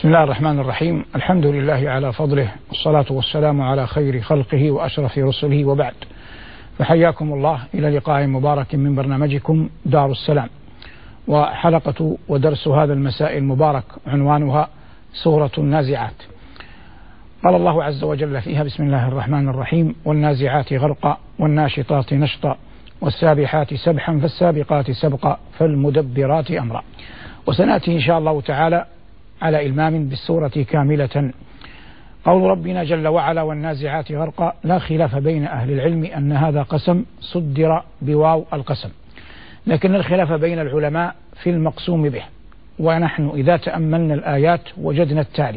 بسم الله الرحمن الرحيم. الحمد لله على فضله، والصلاة والسلام على خير خلقه وأشرف رسله، وبعد، فحياكم الله إلى لقاء مبارك من برنامجكم دار السلام، وحلقة ودرس هذا المساء المبارك عنوانها سورة النازعات. قال الله عز وجل فيها: بسم الله الرحمن الرحيم: والنازعات غرقا والناشطات نشطا والسابحات سبحا فالسابقات سبقا فالمدبرات أمرا. وسنأتي إن شاء الله تعالى على إلمام بالسورة كاملة. قول ربنا جل وعلا: والنازعات غرقا، لا خلاف بين أهل العلم أن هذا قسم صدر بواو القسم، لكن الخلاف بين العلماء في المقسوم به. ونحن إذا تأملنا الآيات وجدنا التالي: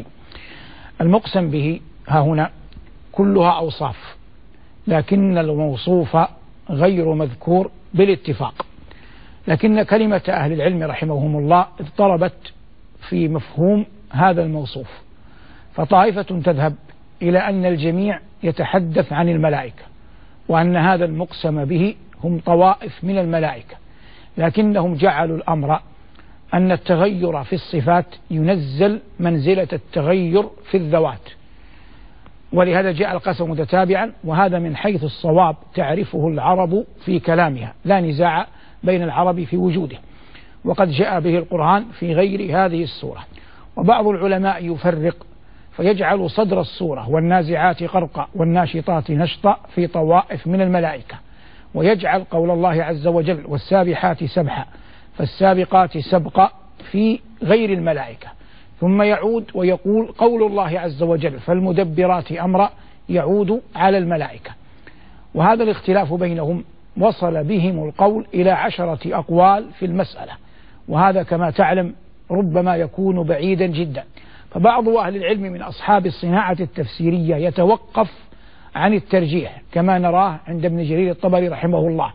المقسم به ها هنا كلها أوصاف، لكن الموصوف غير مذكور بالاتفاق، لكن كلمة أهل العلم رحمهم الله اضطربت في مفهوم هذا الموصوف، فطائفة تذهب إلى أن الجميع يتحدث عن الملائكة، وأن هذا المقسم به هم طوائف من الملائكة، لكنهم جعلوا الأمر أن التغير في الصفات ينزل منزلة التغير في الذوات، ولهذا جاء القسم متتابعا، وهذا من حيث الصواب تعرفه العرب في كلامها، لا نزاع بين العرب في وجوده، وقد جاء به القرآن في غير هذه السورة. وبعض العلماء يفرق فيجعل صدر السورة والنازعات غرقا والناشطات نشطا في طوائف من الملائكة، ويجعل قول الله عز وجل: والسابحات سبحا فالسابقات سبقا في غير الملائكة، ثم يعود ويقول قول الله عز وجل: فالمدبرات أمرا، يعود على الملائكة. وهذا الاختلاف بينهم وصل بهم القول إلى 10 أقوال في المسألة، وهذا كما تعلم ربما يكون بعيدا جدا، فبعض أهل العلم من أصحاب الصناعة التفسيرية يتوقف عن الترجيح كما نراه عند ابن جرير الطبري رحمه الله،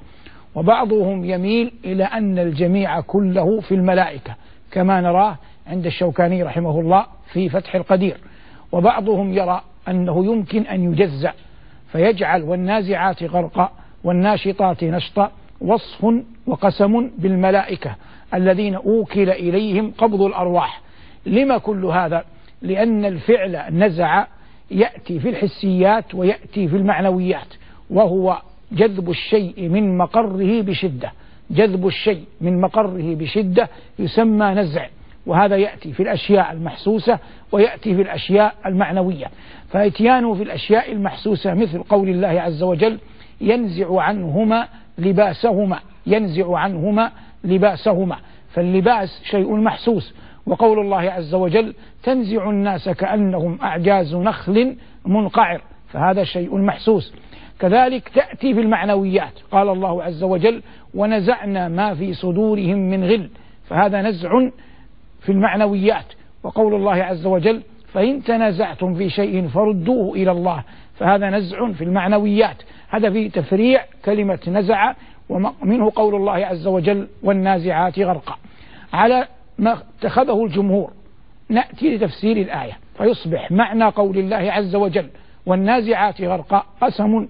وبعضهم يميل إلى أن الجميع كله في الملائكة كما نراه عند الشوكاني رحمه الله في فتح القدير، وبعضهم يرى أنه يمكن أن يجزأ فيجعل والنازعات غرقا والناشطات نشطا وصف وقسم بالملائكة الذين أوكل إليهم قبض الأرواح. لما كل هذا؟ لأن الفعل نزع يأتي في الحسيات ويأتي في المعنويات، وهو جذب الشيء من مقره بشدة، جذب الشيء من مقره بشدة يسمى نزع، وهذا يأتي في الأشياء المحسوسة ويأتي في الأشياء المعنوية. فإتيانه في الأشياء المحسوسة مثل قول الله عز وجل: ينزع عنهما لباسهما، ينزع عنهما لباسهما، فاللباس شيء محسوس، وقول الله عز وجل: تنزع الناس كأنهم أعجاز نخل منقعر، فهذا شيء محسوس. كذلك تأتي في المعنويات، قال الله عز وجل: ونزعنا ما في صدورهم من غل، فهذا نزع في المعنويات. وقول الله عز وجل: فإن تنازعتم في شيء فردوه إلى الله، فهذا نزع في المعنويات. هذا في تفريع كلمة نزع، ومنه قول الله عز وجل: والنازعات غرقا. على ما اتخذه الجمهور نأتي لتفسير الآية، فيصبح معنى قول الله عز وجل: والنازعات غرقا قسم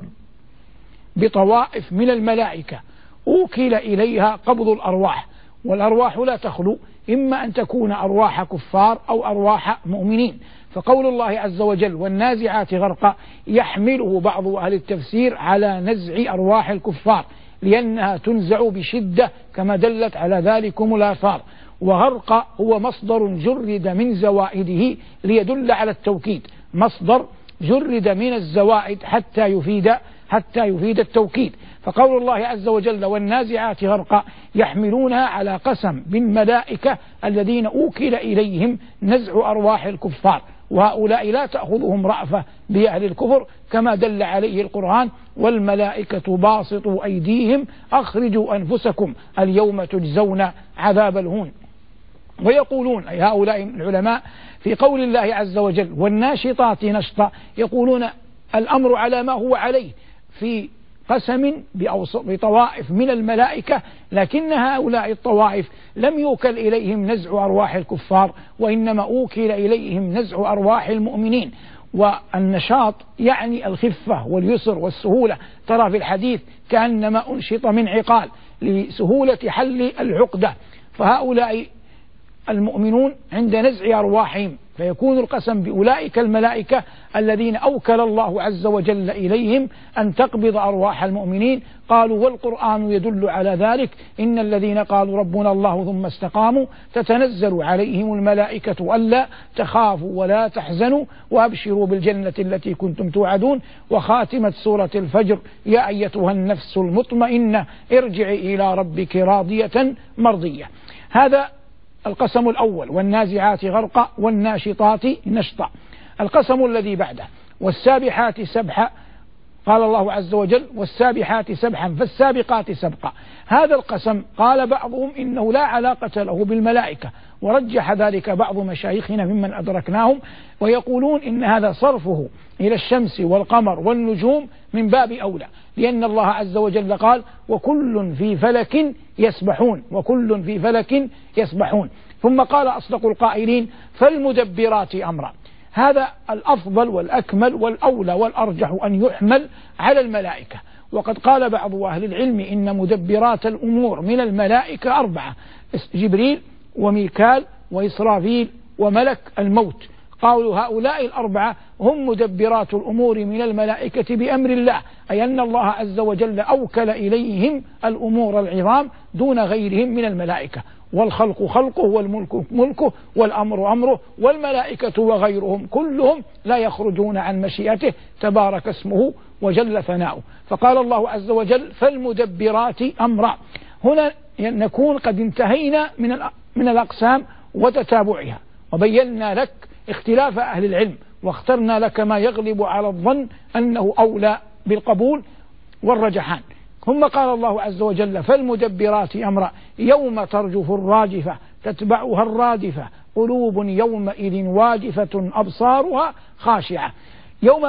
بطوائف من الملائكة أوكل إليها قبض الأرواح، والأرواح لا تخلو، إما أن تكون أرواح كفار أو أرواح مؤمنين. فقول الله عز وجل: والنازعات غرقا يحمله بعض أهل التفسير على نزع أرواح الكفار، لأنها تنزع بشدة كما دلت على ذلكم الآثار. وغرق هو مصدر جرد من زوائده ليدل على التوكيد، مصدر جرد من الزوائد حتى يفيد التوكيد. فقول الله عز وجل: والنازعات غرقا يحملونها على قسم بالملائكة الذين أوكل إليهم نزع أرواح الكفار، وهؤلاء لا تأخذهم رأفة بأهل الكفر كما دل عليه القرآن: والملائكة باسطوا أيديهم أخرجوا أنفسكم اليوم تجزون عذاب الهون. ويقولون أي هؤلاء العلماء في قول الله عز وجل: والناشطات نشطا، يقولون الأمر على ما هو عليه في قسم بطوائف من الملائكة، لكن هؤلاء الطوائف لم يوكل إليهم نزع أرواح الكفار، وإنما أوكل إليهم نزع أرواح المؤمنين. والنشاط يعني الخفة واليسر والسهولة، ترى في الحديث كأنما أنشط من عقال لسهولة حل العقدة. فهؤلاء المؤمنون عند نزع أرواحهم، فيكون القسم بأولئك الملائكة الذين أوكل الله عز وجل إليهم أن تقبض أرواح المؤمنين. قالوا والقرآن يدل على ذلك: إن الذين قالوا ربنا الله ثم استقاموا تتنزل عليهم الملائكة ألا تخافوا ولا تحزنوا وأبشروا بالجنة التي كنتم توعدون. وخاتمة سورة الفجر: يا أيتها النفس المطمئنة ارجعي إلى ربك راضية مرضية. هذا القسم الأول: والنازعات غرقا والناشطات نشطا. القسم الذي بعده: والسابحات سبحا. قال الله عز وجل: والسابحات سبحا فالسابقات سبقا. هذا القسم قال بعضهم إنه لا علاقة له بالملائكة، ورجح ذلك بعض مشايخنا ممن أدركناهم، ويقولون إن هذا صرفه إلى الشمس والقمر والنجوم من باب أولى، لأن الله عز وجل قال: وكل في فلك يسبحون، وكل في فلك يسبحون. ثم قال أصدق القائلين: فالمدبرات أمرا. هذا الأفضل والأكمل والأولى والأرجح أن يحمل على الملائكة. وقد قال بعض أهل العلم إن مدبرات الأمور من الملائكة 4: جبريل وميكال وإسرافيل وملك الموت. قالوا هؤلاء 4 هم مدبرات الأمور من الملائكة بأمر الله، أي أن الله عز وجل أوكل إليهم الأمور العظام دون غيرهم من الملائكة. والخلق خلقه والملك ملكه والأمر أمره، والملائكة وغيرهم كلهم لا يخرجون عن مشيئته تبارك اسمه وجل ثناؤه. فقال الله عز وجل: فالمدبرات أمرا. هنا نكون قد انتهينا من الأقسام وتتابعها، وبينا لك اختلاف أهل العلم، واخترنا لك ما يغلب على الظن أنه أولى بالقبول والرجحان. ثم قال الله عز وجل: فالمدبرات أمرا يوم ترجف الراجفة تتبعها الرادفة قلوب يومئذ واجفة أبصارها خاشعة. يوم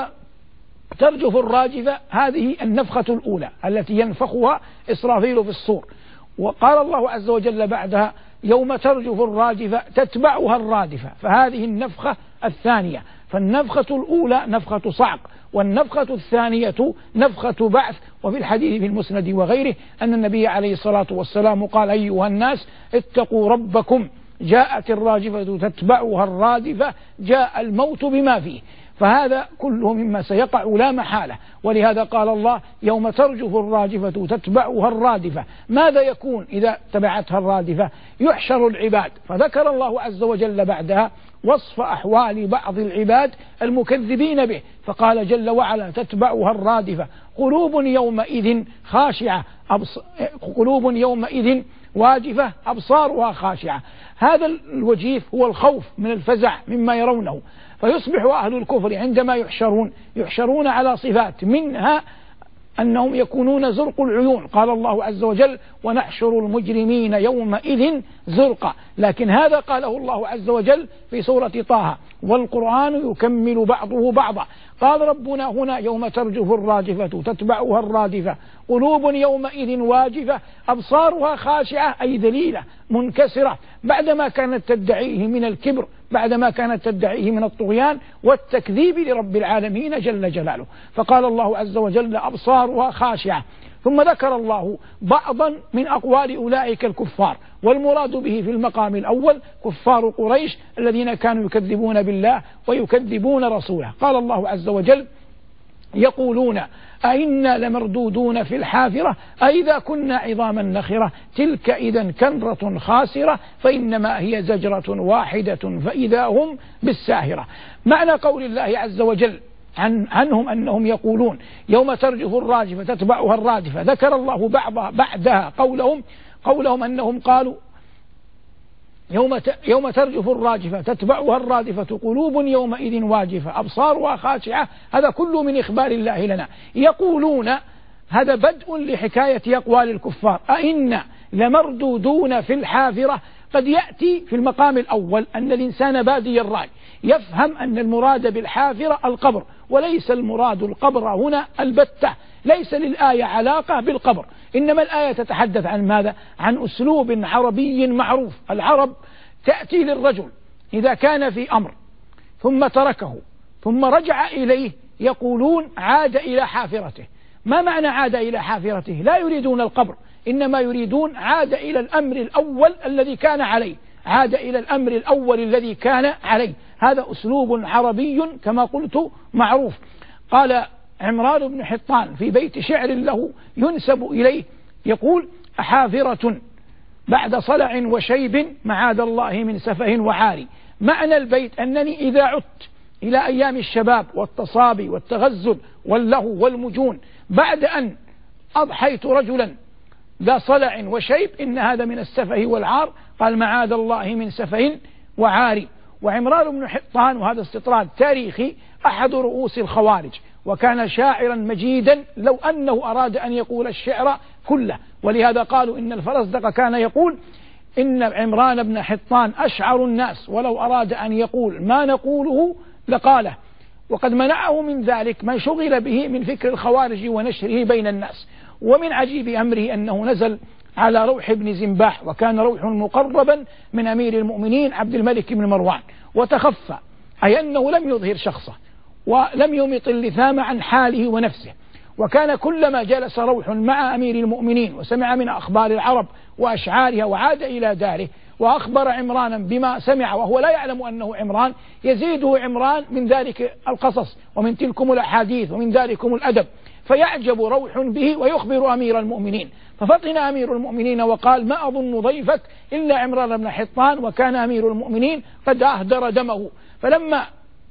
ترجف الراجفة هذه النفخة الأولى التي ينفخها إسرافيل في الصور. وقال الله عز وجل بعدها: يوم ترجف الراجفة تتبعها الرادفة، فهذه النفخة الثانية. فالنفخة الأولى نفخة صعق، والنفخة الثانية نفخة بعث. وفي الحديث في المسند وغيره أن النبي عليه الصلاة والسلام قال: أيها الناس اتقوا ربكم، جاءت الراجفة تتبعها الرادفة، جاء الموت بما فيه. فهذا كله مما سيقع لا محالة. ولهذا قال الله: يوم ترجف الراجفة تتبعها الرادفة. ماذا يكون إذا تبعتها الرادفة؟ يحشر العباد. فذكر الله عز وجل بعدها وصف أحوال بعض العباد المكذبين به، فقال جل وعلا: تتبعها الرادفة قلوب يومئذ خاشعة قلوب يومئذ واجفة أبصارها خاشعة. هذا الوجيف هو الخوف من الفزع مما يرونه. فيصبح أهل الكفر عندما يحشرون على صفات، منها أنهم يكونون زرق العيون. قال الله عز وجل: ونحشر المجرمين يومئذ زرقا. لكن هذا قاله الله عز وجل في سورة طه: والقرآن يكمل بعضه بعضا. قال ربنا هنا: يوم ترجف الراجفة تتبعها الرادفة قلوب يومئذ واجفة أبصارها خاشعة، أي ذليلة منكسرة بعدما كانت تدعيه من الكبر، بعدما كانت تدعيه من الطغيان والتكذيب لرب العالمين جل جلاله. فقال الله عز وجل: أبصارها خاشعة. ثم ذكر الله بعضا من أقوال أولئك الكفار، والمراد به في المقام الأول كفار قريش الذين كانوا يكذبون بالله ويكذبون رسوله. قال الله عز وجل: يقولون أئنا لمردودون في الحافرة أئذا كنا عظاما نخرة تلك إذا كرة خاسرة فإنما هي زجرة واحدة فإذا هم بالساهرة. معنى قول الله عز وجل عنهم أنهم يقولون يوم ترجف الراجفة تتبعها الرادفة، ذكر الله بعدها قولهم أنهم قالوا يوم ترجف الراجفة تتبعها الرادفة قلوب يومئذ واجفة أبصارها خاشعة. هذا كله من إخبار الله لنا. يقولون هذا بدء لحكاية أقوال الكفار: أئنا لمردودون في الحافرة. قد يأتي في المقام الأول أن الإنسان بادي الرأي يفهم أن المراد بالحافرة القبر، وليس المراد القبر هنا البتة، ليس للآية علاقة بالقبر، إنما الآية تتحدث عن ماذا؟ عن أسلوب عربي معروف. العرب تأتي للرجل إذا كان في أمر ثم تركه ثم رجع إليه يقولون عاد إلى حافرته. ما معنى عاد إلى حافرته؟ لا يريدون القبر، إنما يريدون عاد إلى الأمر الأول الذي كان عليه، عاد إلى الأمر الأول الذي كان عليه. هذا أسلوب عربي كما قلت معروف. قال عمران بن حطان في بيت شعر له ينسب إليه يقول: أحافرة بعد صلع وشيب معاذ الله من سفه وعار. معنى البيت أنني إذا عدت إلى أيام الشباب والتصابي والتغزل واللهو والمجون بعد أن أضحيت رجلا ذا صلع وشيب إن هذا من السفه والعار. قال: معاذ الله من سفه وعار. وعمران بن حطان، وهذا استطراد تاريخي، أحد رؤوس الخوارج، وكان شاعرا مجيدا لو أنه أراد أن يقول الشعر كله. ولهذا قالوا إن الفرزدق كان يقول إن عمران بن حطان أشعر الناس، ولو أراد أن يقول ما نقوله لقاله. وقد منعه من ذلك من شغل به من فكر الخوارج ونشره بين الناس. ومن عجيب أمره أنه نزل على روح بن زنباح، وكان روح مقربا من أمير المؤمنين عبد الملك بن مروان، وتخفى، أي أنه لم يظهر شخصه ولم يمط اللثام عن حاله ونفسه. وكان كلما جلس روح مع أمير المؤمنين وسمع من أخبار العرب وأشعارها وعاد إلى داره وأخبر عمرانا بما سمع وهو لا يعلم أنه عمران، يزيده عمران من ذلك القصص ومن تلكم الأحاديث ومن ذلكم الأدب، فيعجب روح به ويخبر أمير المؤمنين. ففطن أمير المؤمنين وقال: ما أظن ضيفك إلا عمران بن حطان. وكان أمير المؤمنين قد أهدر دمه. فلما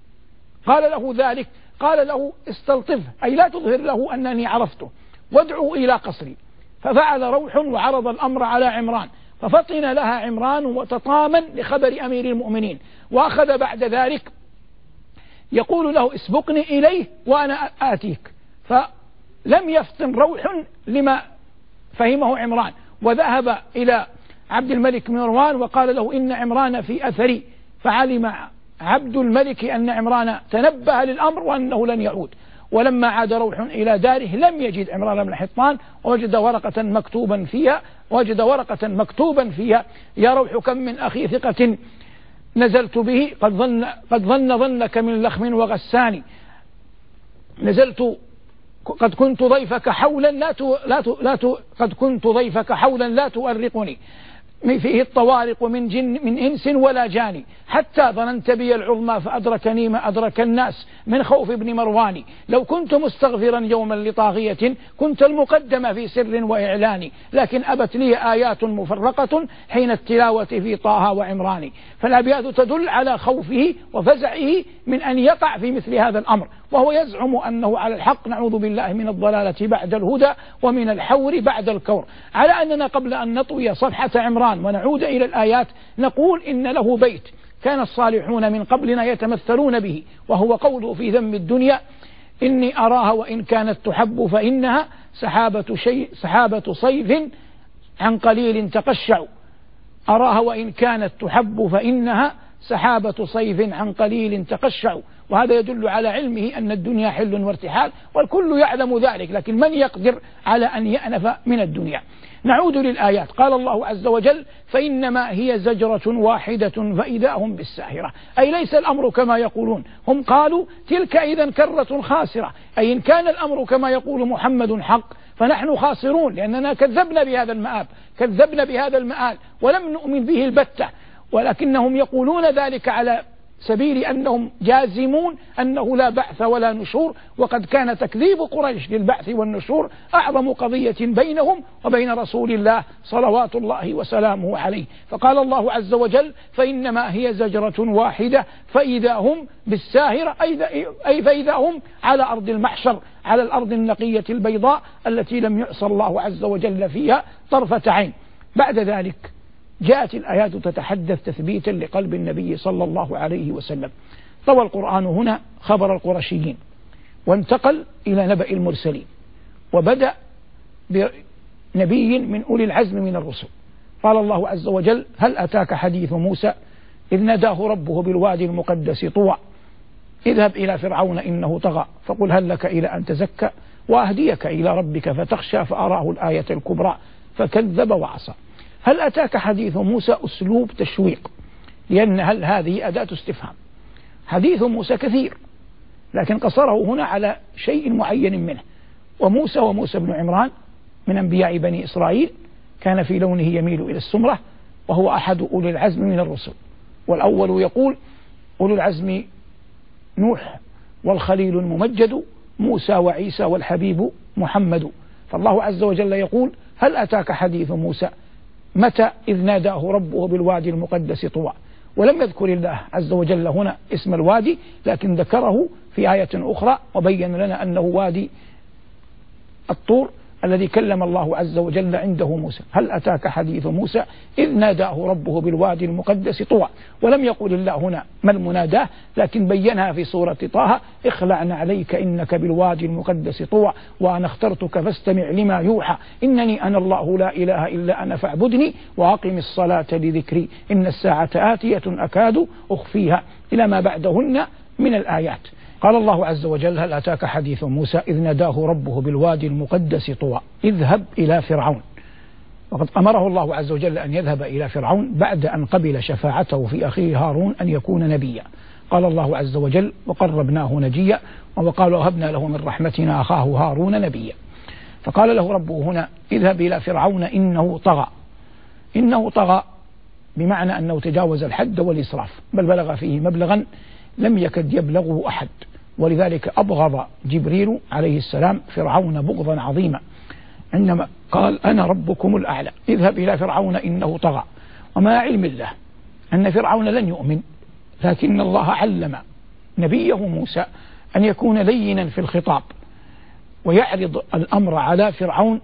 قال له ذلك قال له: استلطفه، أي لا تظهر له أنني عرفته، وادعو إلى قصري. ففعل روح وعرض الأمر على عمران، ففطن لها عمران وتطامن لخبر أمير المؤمنين، وأخذ بعد ذلك يقول له: اسبقني إليه وأنا آتيك. فلم يفطن روح لما فهمه عمران، وذهب إلى عبد الملك بن مروان وقال له: إن عمران في أثري. فعلم عبد الملك أن عمران تنبه للأمر وأنه لن يعود. ولما عاد روح إلى داره لم يجد عمران بن حطان، ووجد ورقة مكتوبا فيها: يا روح كم من أخي ثقة نزلت به قد ظن ظنك من لخم وغساني. قد كنت ضيفك حولا لا تؤرقني، فيه الطوارق من إنس ولا جاني، حتى ظننت بي العظمى فأدركني ما أدرك الناس من خوف ابن مروان. لو كنت مستغفرا يوما لطاغية كنت المقدم في سر وإعلان، لكن أبت لي آيات مفرقة حين التلاوة في طه وعمران. فالأبيات تدل على خوفه وفزعه من أن يقع في مثل هذا الأمر، وهو يزعم أنه على الحق. نعوذ بالله من الضلالة بعد الهدى ومن الحور بعد الكور. على أننا قبل أن نطوي صفحة عمران ونعود إلى الآيات نقول إن له بيت كان الصالحون من قبلنا يتمثلون به، وهو قوله في ذم الدنيا: إني أراها وإن كانت تحب فإنها سحابة صيف عن قليل تقشع. أراها وإن كانت تحب فإنها سحابة صيف عن قليل تقشع. وهذا يدل على علمه أن الدنيا حل وارتحال، والكل يعلم ذلك، لكن من يقدر على أن يأنف من الدنيا؟ نعود للآيات. قال الله عز وجل: فإنما هي زجرة واحدة فإذا هم بالساهرة. أي ليس الأمر كما يقولون. هم قالوا: تلك إذا كرة خاسرة، أي إن كان الأمر كما يقول محمد حق فنحن خاسرون، لأننا كذبنا بهذا المآل ولم نؤمن به البتة. ولكنهم يقولون ذلك على سبيل أنهم جازمون أنه لا بعث ولا نشور، وقد كان تكذيب قريش للبعث والنشور أعظم قضية بينهم وبين رسول الله صلوات الله وسلامه عليه. فقال الله عز وجل: فإنما هي زجرة واحدة فإذا هم بالساهرة، أي فإذا هم على أرض المحشر، على الأرض النقية البيضاء التي لم يعصى الله عز وجل فيها طرفة عين. بعد ذلك جاءت الآيات تتحدث تثبيتا لقلب النبي صلى الله عليه وسلم. طوى القرآن هنا خبر القرشيين، وانتقل إلى نبأ المرسلين، وبدأ بنبي من أولي العزم من الرسل. قال الله عز وجل: هل أتاك حديث موسى إذ ناداه ربه بالوادي المقدس طوى اذهب إلى فرعون إنه طغى فقل هل لك إلى أن تزكى وأهديك إلى ربك فتخشى فأراه الآية الكبرى فكذب وعصى. هل أتاك حديث موسى أسلوب تشويق، لأن هل هذه أداة استفهام. حديث موسى كثير، لكن قصره هنا على شيء معين منه. وموسى بن عمران من أنبياء بني إسرائيل، كان في لونه يميل إلى السمرة، وهو أحد أولي العزم من الرسل. والأول يقول أولو العزم نوح والخليل الممجد موسى وعيسى والحبيب محمد. فالله عز وجل يقول هل أتاك حديث موسى متى إذ ناداه ربه بالوادي المقدس طوى. ولم يذكر الله عز وجل هنا اسم الوادي، لكن ذكره في آية أخرى وبين لنا أنه وادي الطور الذي كلم الله عز وجل عنده موسى. هل أتاك حديث موسى إذ ناداه ربه بالوادي المقدس طوى. ولم يقل الله هنا ما المناداه، لكن بينها في سورة طه اخلعن عليك إنك بالوادي المقدس طوى وأنا اخترتك فاستمع لما يوحى إنني أنا الله لا إله إلا أنا فاعبدني وأقم الصلاة لذكري إن الساعة آتية أكاد أخفيها إلى ما بعدهن من الآيات. قال الله عز وجل هل أتاك حديث موسى إذ ناداه ربه بالوادي المقدس طوى اذهب إلى فرعون. وقد أمره الله عز وجل أن يذهب إلى فرعون بعد أن قبل شفاعته في أخيه هارون أن يكون نبيا. قال الله عز وجل وقربناه نجيا وقال وهبنا له من رحمتنا أخاه هارون نبيا. فقال له ربه هنا اذهب إلى فرعون إنه طغى. إنه طغى بمعنى أنه تجاوز الحد والإسراف، بل بلغ فيه مبلغا لم يكد يبلغه أحد، ولذلك أبغض جبريل عليه السلام فرعون بغضا عظيما عندما قال أنا ربكم الأعلى اذهب إلى فرعون إنه طغى. وما علم الله أن فرعون لن يؤمن، لكن الله علم نبيه موسى أن يكون لينا في الخطاب ويعرض الأمر على فرعون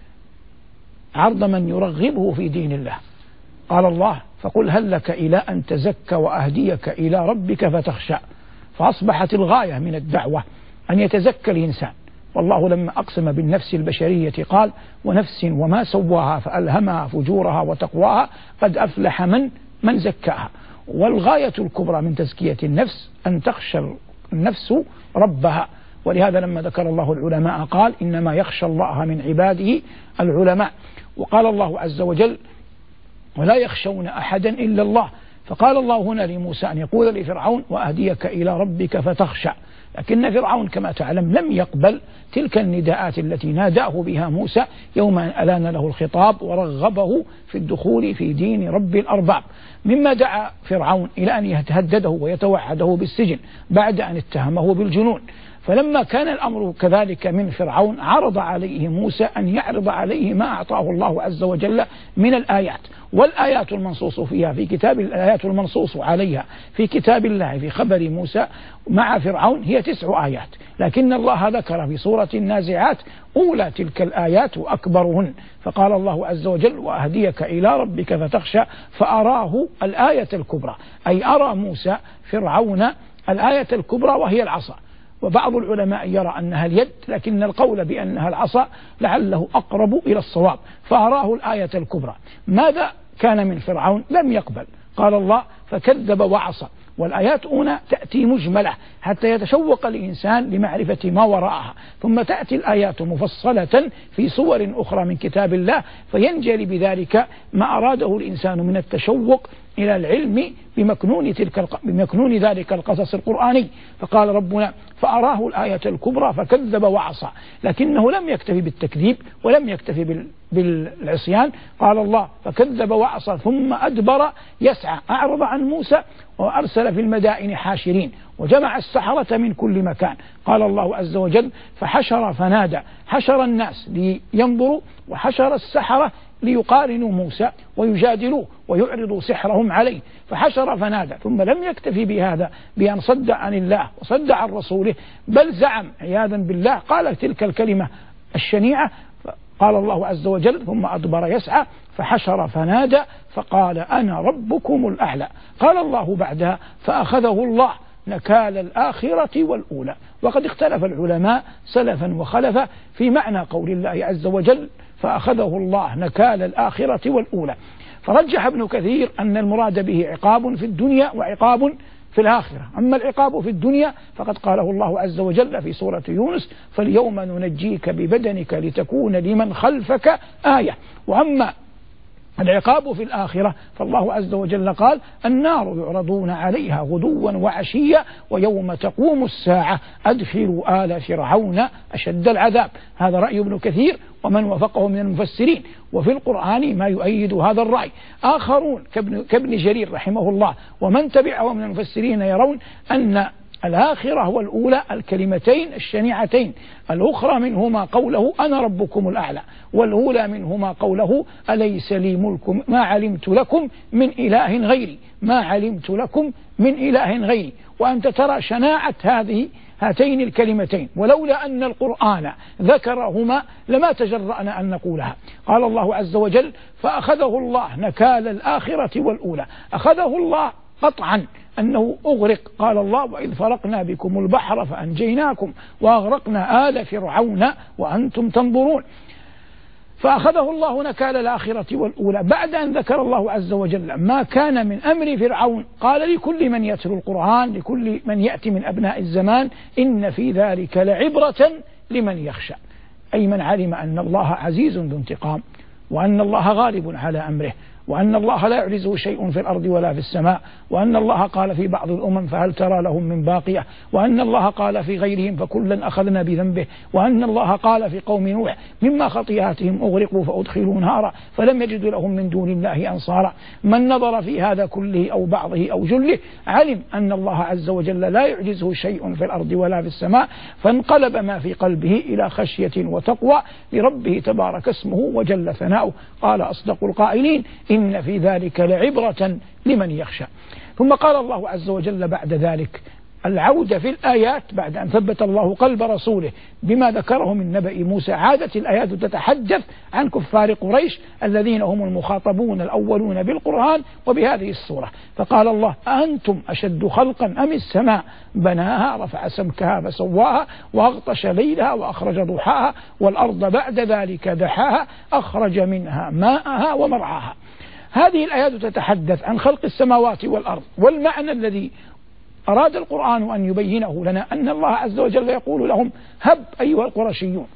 عرض من يرغبه في دين الله. قال الله فقل هل لك إلى أن تزكى وأهديك إلى ربك فتخشى. فأصبحت الغاية من الدعوة أن يتزكى الإنسان. والله لما أقسم بالنفس البشرية قال ونفس وما سواها فألهمها فجورها وتقواها قد أفلح من زكاها. والغاية الكبرى من تزكية النفس أن تخشى النفس ربها. ولهذا لما ذكر الله العلماء قال إنما يخشى الله من عباده العلماء. وقال الله عز وجل ولا يخشون أحدا إلا الله. فقال الله هنا لموسى أن يقول لفرعون وأهديك إلى ربك فتخشى. لكن فرعون كما تعلم لم يقبل تلك النداءات التي ناداه بها موسى يوم أن ألان له الخطاب ورغبه في الدخول في دين رب الأرباب، مما دعا فرعون إلى أن يتهدده ويتوعده بالسجن بعد أن اتهمه بالجنون. فلما كان الأمر كذلك من فرعون عرض عليه موسى أن يعرض عليه ما أعطاه الله عز وجل من الآيات. والآيات المنصوص فيها في كتاب الآيات المنصوص عليها في كتاب الله في خبر موسى مع فرعون هي 9 آيات، لكن الله ذكر في سورة النازعات أولى تلك الآيات وأكبرهن. فقال الله عز وجل وأهديك إلى ربك فتخشى فأراه الآية الكبرى، أي أرى موسى فرعون الآية الكبرى وهي العصا. وبعض العلماء يرى أنها اليد، لكن القول بأنها العصا لعله أقرب إلى الصواب. فأراه الآية الكبرى. ماذا كان من فرعون؟ لم يقبل. قال الله فكذب وعصى. والآيات هنا تأتي مجملة حتى يتشوق الإنسان لمعرفة ما وراءها، ثم تأتي الآيات مفصلة في صور أخرى من كتاب الله فينجلي بذلك ما أراده الإنسان من التشوق إلى العلم بمكنون ذلك القصص القرآني. فقال ربنا فأراه الآية الكبرى فكذب وعصى، لكنه لم يكتفي بالتكذيب ولم يكتفي بالعصيان. قال الله فكذب وعصى ثم أدبر يسعى، أعرض عن موسى وأرسل في المدائن حاشرين وجمع السحرة من كل مكان. قال الله عز وجل فحشر فنادى، حشر الناس لينظروا وحشر السحرة ليقارنوا موسى ويجادلوه ويعرضوا سحرهم عليه. فحشر فنادى، ثم لم يكتفي بهذا بأن صد عن الله وصد عن رسوله، بل زعم عياذا بالله قال تلك الكلمة الشنيعة. قال الله عز وجل ثم أدبر يسعى فحشر فنادى فقال أنا ربكم الأعلى. قال الله بعدها فأخذه الله نكال الآخرة والأولى. وقد اختلف العلماء سلفا وخلفا في معنى قول الله عز وجل فأخذه الله نكال الآخرة والأولى. فرجح ابن كثير أن المراد به عقاب في الدنيا وعقاب في الآخرة. أما العقاب في الدنيا فقد قاله الله عز وجل في سورة يونس فاليوم ننجيك ببدنك لتكون لمن خلفك آية. وأما العقاب في الآخرة. فالله عز وجل قال: النار يعرضون عليها غدوا وعشيا ويوم تقوم الساعة أدخلوا آل فرعون أشد العذاب. هذا رأي ابن كثير ومن وفقه من المفسرين، وفي القرآن ما يؤيد هذا الرأي. آخرون كابن جرير رحمه الله ومن تبعه من المفسرين يرون أن الآخرة والأولى الكلمتين الشنيعتين، الأخرى منهما قوله أنا ربكم الأعلى، والأولى منهما قوله أليس لي ملك ما علمت لكم من إله غيري، ما علمت لكم من إله غيري. وأنت ترى شناعة هاتين الكلمتين، ولولا أن القرآن ذكرهما لما تجرأنا أن نقولها. قال الله عز وجل: فأخذه الله نكال الآخرة والأولى. أخذه الله قطعا أنه أغرق. قال الله: وإذ فرقنا بكم البحر فأنجيناكم وأغرقنا آل فرعون وأنتم تنظرون. فأخذه الله نكال الآخرة والأولى. بعد أن ذكر الله عز وجل ما كان من أمر فرعون قال لكل من يتلو القرآن، لكل من يأتي من أبناء الزمان: إن في ذلك لعبرة لمن يخشى، أي من علم أن الله عزيز ذو انتقام، وأن الله غالب على أمره، وأن الله لا يعجزه شيء في الأرض ولا في السماء، وأن الله قال في بعض الأمم: فهل ترى لهم من باقية، وأن الله قال في غيرهم: فكلا أخذنا بذنبه، وأن الله قال في قوم نوح: مما خطيئاتهم أغرقوا فأدخلوا نارا فلم يجدوا لهم من دون الله أنصارا. من نظر في هذا كله أو بعضه أو جله علم أن الله عز وجل لا يعجزه شيء في الأرض ولا في السماء، فانقلب ما في قلبه إلى خشية وتقوى لربه تبارك اسمه وجل ثناؤه. قال أصدق القائلين: إن في ذلك لعبرة لمن يخشى. ثم قال الله عز وجل بعد ذلك العودة في الآيات بعد أن ثبت الله قلب رسوله بما ذكره من نبأ موسى. عادت الآيات تتحدث عن كفار قريش الذين هم المخاطبون الأولون بالقرآن وبهذه السورة. فقال الله: أأنتم أشد خلقا أم السماء بناها رفع سمكها فسواها وأغطش ليلها وأخرج ضحاها والأرض بعد ذلك دحاها أخرج منها ماءها ومرعاها. هذه الآيات تتحدث عن خلق السماوات والأرض، والمعنى الذي أراد القرآن أن يبينه لنا أن الله عز وجل يقول لهم: هب أيها القرشيون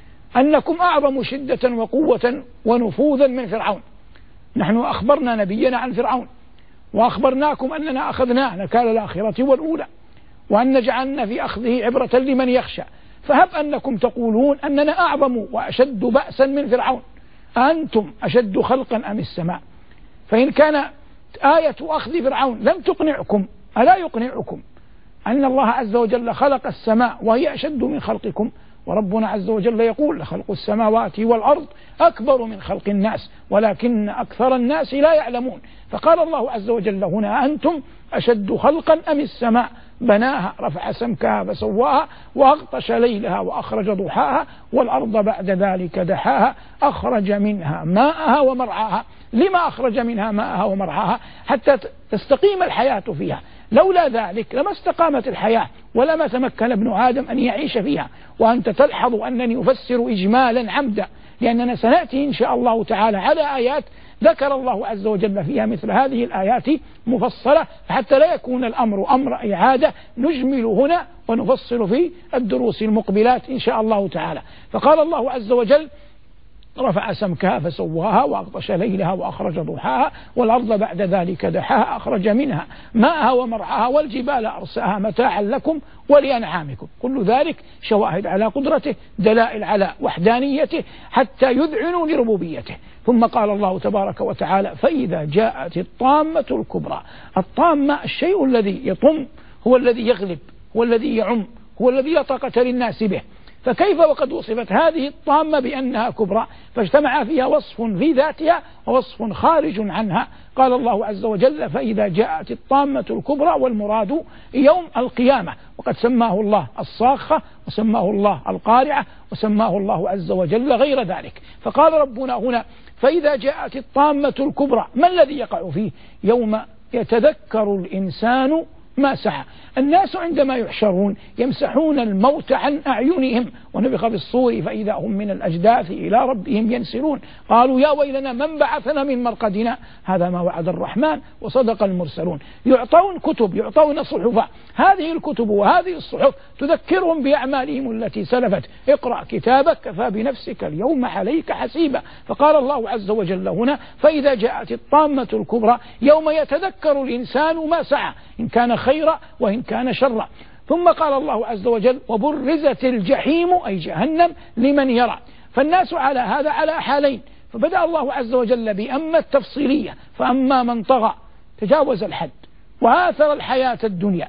أنكم أعظم شدة وقوة ونفوذا من فرعون. نحن أخبرنا نبينا عن فرعون وأخبرناكم أننا أخذناه نكال الآخرة والأولى، وأن جعلنا في أخذه عبرة لمن يخشى. فهب أنكم تقولون أننا أعظم وأشد بأسا من فرعون. أنتم أشد خلقا أم السماء؟ فإن كان آية أخذ فرعون لم تقنعكم، ألا يقنعكم أن الله عز وجل خلق السماء وهي أشد من خلقكم؟ وربنا عز وجل يقول: لخلق السماوات والأرض أكبر من خلق الناس ولكن أكثر الناس لا يعلمون. فقال الله عز وجل هنا: أنتم أشد خلقا أم السماء بناها رفع سمكها فسواها وأغطش ليلها وأخرج ضحاها والأرض بعد ذلك دحاها أخرج منها ماءها ومرعاها. لما أخرج منها ماءها ومرعاها؟ حتى تستقيم الحياة فيها. لولا ذلك لما استقامت الحياة ولما تمكن ابن آدم أن يعيش فيها. وأنت تلحظ أنني أفسر إجمالا عمدا، لأننا سنأتي إن شاء الله تعالى على آيات ذكر الله عز وجل فيها مثل هذه الآيات مفصلة، حتى لا يكون الأمر أمر إعادة، نجمل هنا ونفصل في الدروس المقبلات إن شاء الله تعالى. فقال الله عز وجل: رفع سمكها فسواها وأغطش ليلها وأخرج ضحاها والأرض بعد ذلك دحاها أخرج منها ماءها ومرعاها والجبال أرساها متاعا لكم ولأنعامكم. كل ذلك شواهد على قدرته، دلائل على وحدانيته، حتى يذعنوا لربوبيته. ثم قال الله تبارك وتعالى: فإذا جاءت الطامة الكبرى. الطامة الشيء الذي يطم، هو الذي يغلب، هو الذي يعم، هو الذي لا طاقة للناس به. فكيف وقد وصفت هذه الطامة بأنها كبرى، فاجتمع فيها وصف في ذاتها ووصف خارج عنها. قال الله عز وجل: فإذا جاءت الطامة الكبرى، والمراد يوم القيامة، وقد سماه الله الصاخة وسماه الله القارعة وسماه الله عز وجل غير ذلك. فقال ربنا هنا: فإذا جاءت الطامة الكبرى. ما الذي يقع فيه؟ يوم يتذكر الإنسان ما سعى. الناس عندما يحشرون يمسحون الموت عن أعينهم، ونفخ في الصور فإذا هم من الأجداث إلى ربهم ينسلون، قالوا يا ويلنا من بعثنا من مرقدنا، هذا ما وعد الرحمن وصدق المرسلون. يعطون كتب، يعطون صحفا، هذه الكتب وهذه الصحف تذكرهم بأعمالهم التي سلفت. اقرأ كتابك كفى بنفسك اليوم عليك حسيبا. فقال الله عز وجل هنا فإذا جاءت الطامة الكبرى يوم يتذكر الإنسان ما سعى، إن كان خيرا وإن كان شرا. ثم قال الله عز وجل وبرزت الجحيم أي جهنم لمن يرى. فالناس على هذا على حالين، فبدأ الله عز وجل بأما التفصيلية، فأما من طغى تجاوز الحد وآثر الحياة الدنيا،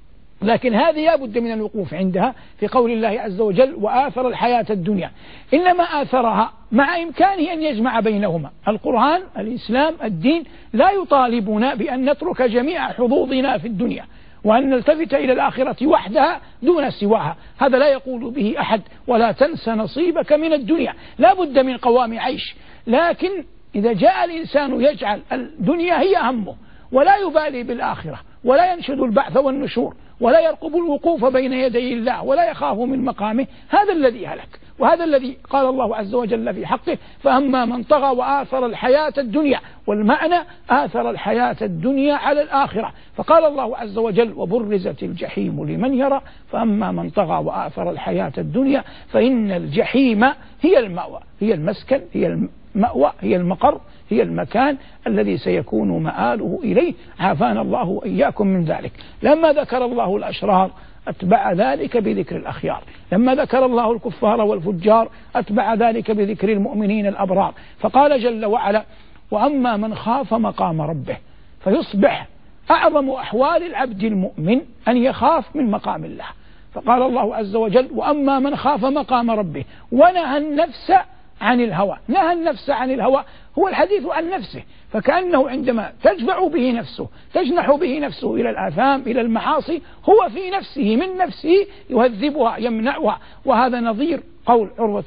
لكن هذه لا بد من الوقوف عندها في قول الله عز وجل وآثر الحياة الدنيا، إنما آثرها مع إمكانه أن يجمع بينهما. القرآن، الإسلام، الدين لا يطالبنا بأن نترك جميع حظوظنا في الدنيا وأن نلتفت إلى الآخرة وحدها دون سواها، هذا لا يقول به أحد. ولا تنس نصيبك من الدنيا، لا بد من قوام عيش، لكن إذا جاء الإنسان يجعل الدنيا هي همه ولا يبالي بالآخرة ولا ينشد البعث والنشور ولا يرقب الوقوف بين يدي الله ولا يخاف من مقامه، هذا الذي هلك. وهذا الذي قال الله عز وجل في حقه فأما من طغى وآثر الحياة الدنيا، والمعنى آثر الحياة الدنيا على الآخرة. فقال الله عز وجل وبرزت الجحيم لمن يرى فأما من طغى وآثر الحياة الدنيا فإن الجحيم هي المأوى، هي المسكن، هي المأوى، هي المقر، هي المكان الذي سيكون مآله إليه، عافانا الله وإياكم من ذلك. لما ذكر الله الأشرار أتبع ذلك بذكر الأخيار، لما ذكر الله الكفار والفجار أتبع ذلك بذكر المؤمنين الأبرار. فقال جل وعلا وأما من خاف مقام ربه، فيصبح أعظم أحوال العبد المؤمن أن يخاف من مقام الله. فقال الله عز وجل وأما من خاف مقام ربه ونهى النفس عن الهوى. نهى النفس عن الهوى هو الحديث عن نفسه، فكأنه عندما تجمع به نفسه، تجنح به نفسه إلى الآثام إلى المعاصي، هو في نفسه من نفسه يهذبها يمنعها. وهذا نظير قول عروة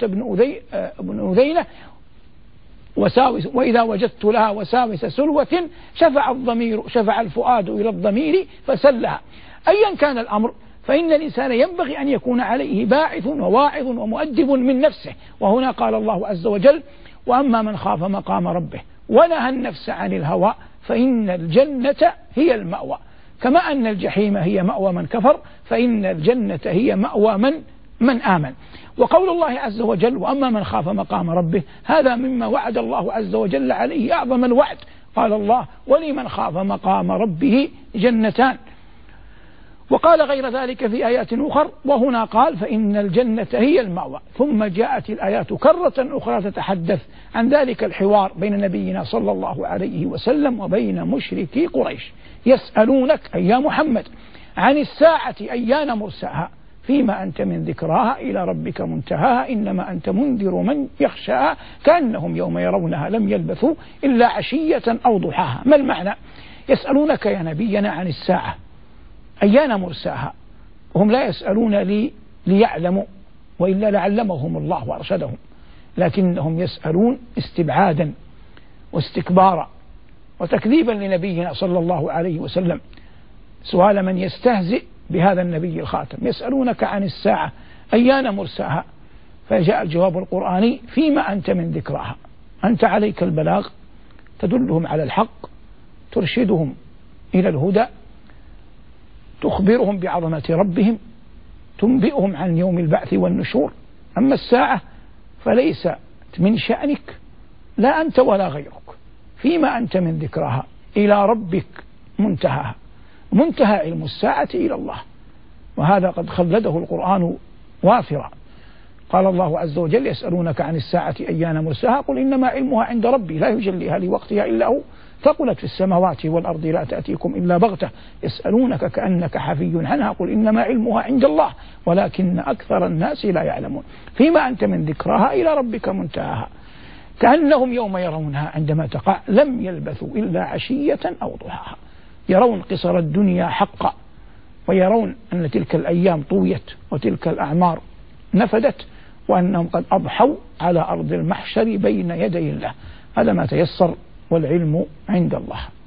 بن أذينة وإذا وجدت لها وساوس سلوة شفع الفؤاد إلى الضمير فسلها. أيا كان الأمر فإن الإنسان ينبغي أن يكون عليه باعث وواعظ ومؤدب من نفسه. وهنا قال الله عز وجل وأما من خاف مقام ربه ونهى النفس عن الهوى فإن الجنة هي المأوى. كما أن الجحيم هي مأوى من كفر فإن الجنة هي مأوى من آمن. وقول الله عز وجل وأما من خاف مقام ربه هذا مما وعد الله عز وجل عليه أعظم الوعد. قال الله ولمن خاف مقام ربه جنتان، وقال غير ذلك في آيات أخرى، وهنا قال فإن الجنة هي المأوى. ثم جاءت الآيات كرة أخرى تتحدث عن ذلك الحوار بين نبينا صلى الله عليه وسلم وبين مشركي قريش. يسألونك أي يا محمد عن الساعة أيان مرساها فيما أنت من ذكراها إلى ربك منتهاها إنما أنت منذر من يخشاها كأنهم يوم يرونها لم يلبثوا إلا عشية أو ضحاها. ما المعنى؟ يسألونك يا نبينا عن الساعة أيان مرساها، وهم لا يسألون ليعلموا وإلا لعلمهم الله وأرشدهم، لكنهم يسألون استبعادا واستكبارا وتكذيبا لنبينا صلى الله عليه وسلم، سؤال من يستهزئ بهذا النبي الخاتم. يسألونك عن الساعة أيان مرساها، فجاء الجواب القرآني فيما أنت من ذكراها. أنت عليك البلاغ، تدلهم على الحق، ترشدهم إلى الهدى، تخبرهم بعظمة ربهم، تنبئهم عن يوم البعث والنشور. أما الساعة فليس من شأنك لا أنت ولا غيرك، فيما أنت من ذكرها إلى ربك منتهاها. منتهى علم الساعة إلى الله، وهذا قد خلده القرآن وافرا. قال الله عز وجل يسألونك عن الساعة أيان مرساها قل إنما علمها عند ربي لا يجليها لوقتها إلا هو ثقلت في السماوات والأرض لا تأتيكم إلا بغتة يسألونك كأنك حفي عنها قل إنما علمها عند الله ولكن أكثر الناس لا يعلمون. فيما أنت من ذكرها إلى ربك منتهاها كأنهم يوم يرونها عندما تقع لم يلبثوا إلا عشية أو ضحاها. يرون قصر الدنيا حقا، ويرون أن تلك الأيام طويت وتلك الأعمار نفدت، وأنهم قد أضحوا على أرض المحشر بين يدي الله. هذا ما تيسر والعلم عند الله.